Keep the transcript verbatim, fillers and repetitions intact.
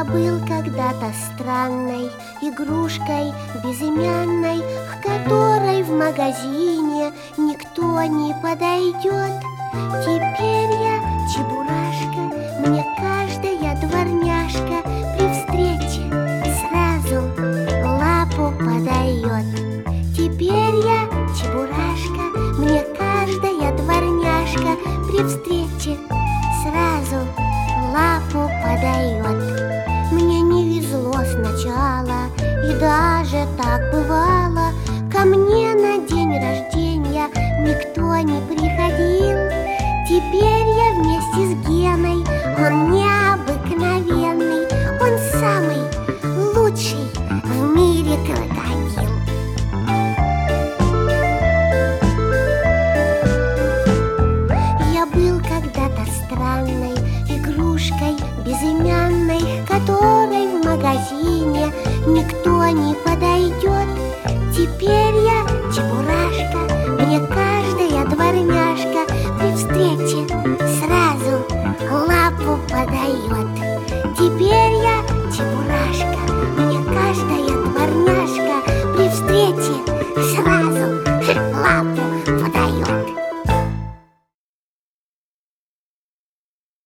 Я был когда-то странной игрушкой безымянной, к которой в магазине никто не подойдет. Теперь я чебурашка, мне каждая дворняжка при встрече сразу лапу подает. Теперь я чебурашка, мне каждая дворняжка при встрече сразу лапу подает. Мне не везло сначала, и даже так бывало. Ко мне на день рождения никто не приходил. Теперь я вместе с Геной, он необыкновенный, он самый лучший в мире крокодил. Я был когда-то странной игрушкой безымянной, к которой в магазине никто не подойдет.